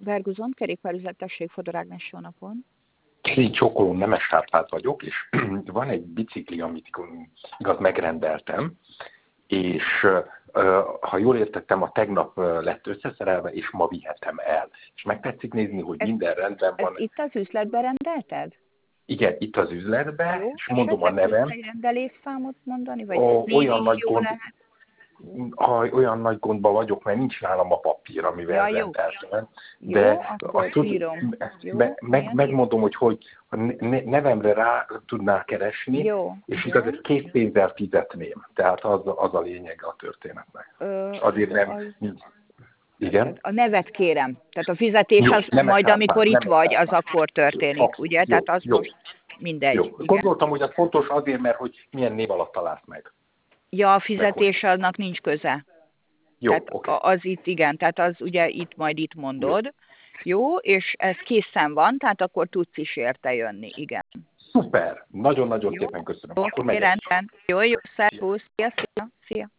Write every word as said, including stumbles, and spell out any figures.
Verguzon, kerékpárüzletesség Fodor Ágnes, jó napon. Én Csókoló Nemes Árpád vagyok, és van egy bicikli, amit igaz megrendeltem, és ha jól értettem, a tegnap lett összeszerelve, és ma vihetem el. És meg tetszik nézni, hogy ez, minden rendben van. Ezt itt az üzletben rendelted? Igen, itt az üzletben, jó, és mondom a nevem. Egy rendelésszámot mondani, vagy o, olyan nagy jó gond, lehet? ha olyan nagy gondban vagyok, mert nincs nálam a papír, amivel ja, rendeltem. De jó, akkor tud, írom. Jó, me, meg, megmondom, hogy, hogy a nevemre rá tudnál keresni, jó, és jó. igaz, készpénzzel fizetném. Tehát az, az a lényege a történetnek. Ö, azért nem... Az... Igen? A nevet kérem. Tehát a fizetés jó, az majd, Árpád, amikor itt vagy, az akkor történik, jó, ugye? Jó, Tehát az jó, most mindegy. Jó. Gondoltam, hogy az fontos azért, mert hogy milyen név alatt találsz meg. Ja, a fizetés annak nincs köze. Jó, tehát okay. Az itt, igen, tehát az ugye itt majd itt mondod. Jó, jó és ez készen van, tehát akkor tudsz is érte jönni, igen. Szuper! Nagyon-nagyon szépen köszönöm. Jó, akkor megyek. Jó, jó, szervusz, szia, szia, szia.